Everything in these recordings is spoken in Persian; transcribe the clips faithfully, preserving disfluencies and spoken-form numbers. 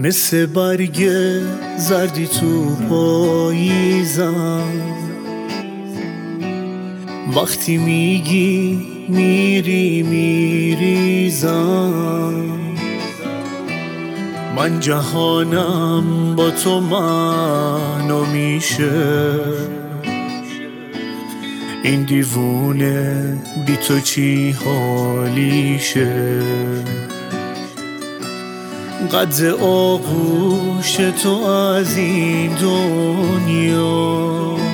مثل برگ زردی تو پاییزم، وقتی میگی میری میریزم. من جهانم با تو منو میشه، این دیوونه بی تو چی حالیشه. قد آغوش تو از این دنیا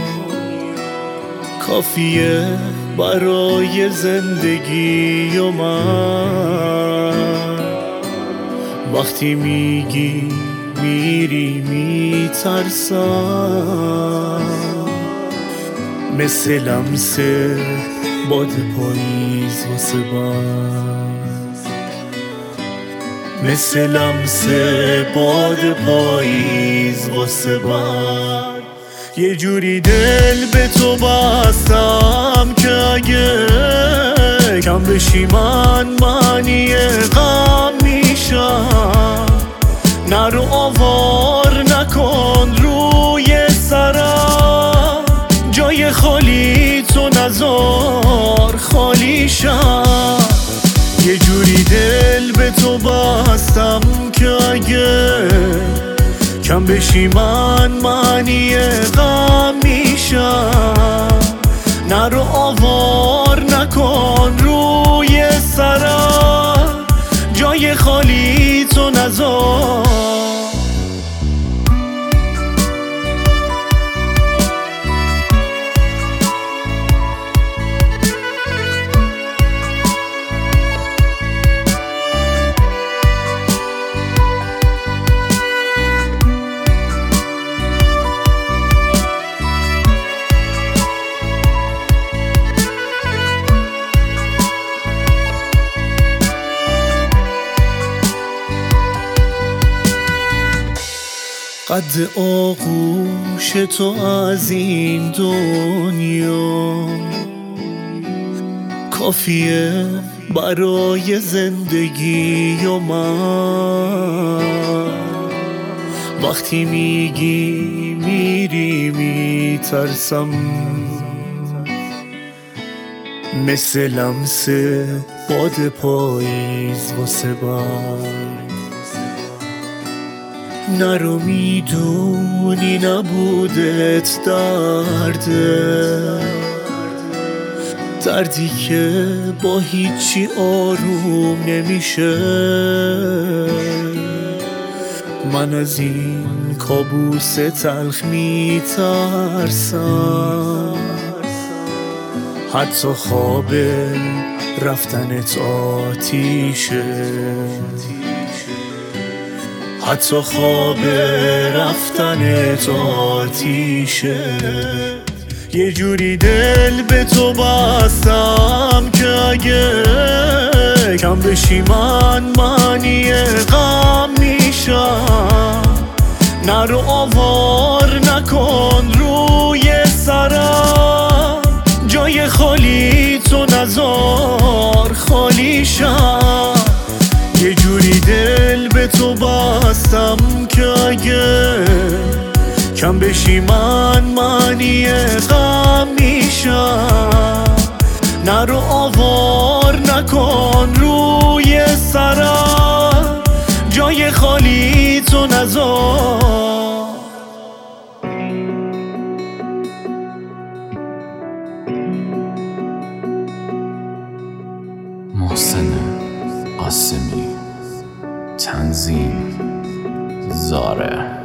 کافیه برای زندگی و من. وقتی میگی میری میترسم، مثل لمس باد پاییز واسه من، مثل لمس باد پاییز واسه من. یه جوری دل به تو بستم که اگه کم بشی من معنی غم میشم. نرو آوار نکن روی سرم، جای خالی تو نذار خالی شم. یه جوری دل به تو بستم که اگه کم بشی من معنی غم میشم. نرو آوار نکن روی سرم، جای خالی تو نذار. قد آغوش تو از این دنیا کافیه برای زندگی و من. وقتی میگی میری میترسم، مثل لمس باد پاییز واسه من. نرو میدونی نبودت درده، دردی که با هیچی آروم نمیشه. من از این کابوس تلخ میترسم، حتی خواب رفتنت آتیشه، حتی خواب رفتنت آتیشه. یه جوری دل به تو بستم که اگه کم بشی من معنی غم میشم. نرو آوار نکن روی سرم، جای خالی تو نذار خالی شم. یه جوری دل به تو بستم که اگه کم بشی من معنی غم میشم. نرو آوار نکن روی سرم، جای خالی تو نذار. محسن قاسمی، تنظیم زاره.